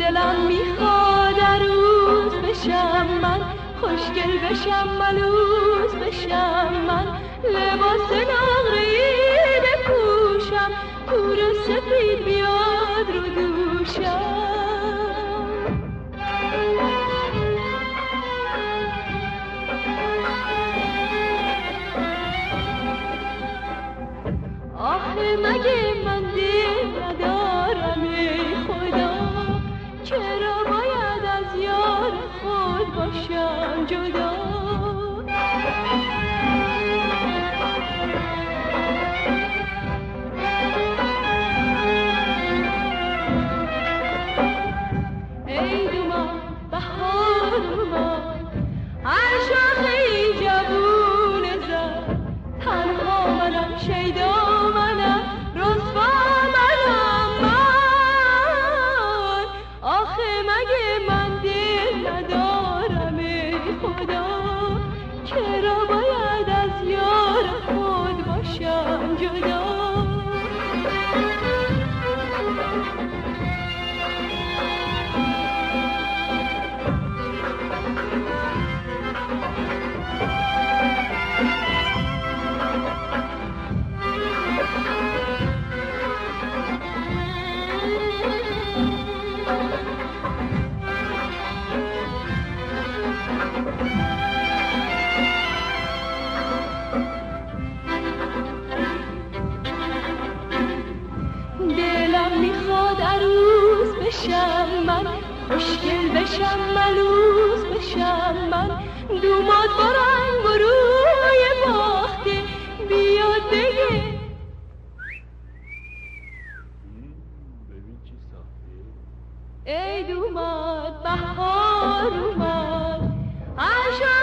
دلم میخواد عروس بشم من، خوشگل بشم ملوس بشم من، لباس نقره‌ای بپوشم، پور سفید بیاد رو دوشم. آخه مگه من دل ندارم ای خدا، چرا باید از یار خود باشم جدا؟ ای دومان بهار اومد، هر شاخه‌ای جوون زد، تنها منم شیدا منم رسوا منم من. آخه مگه من دل ندارم ای خدا، چرا باید از یار خود باشم جدا؟ دلم میخواد عروس بشم من، خوشگل بشم ملوس بشم من، دوماد با رنگ و روی باخته بیاد بگه ای دوماد بهار اومد،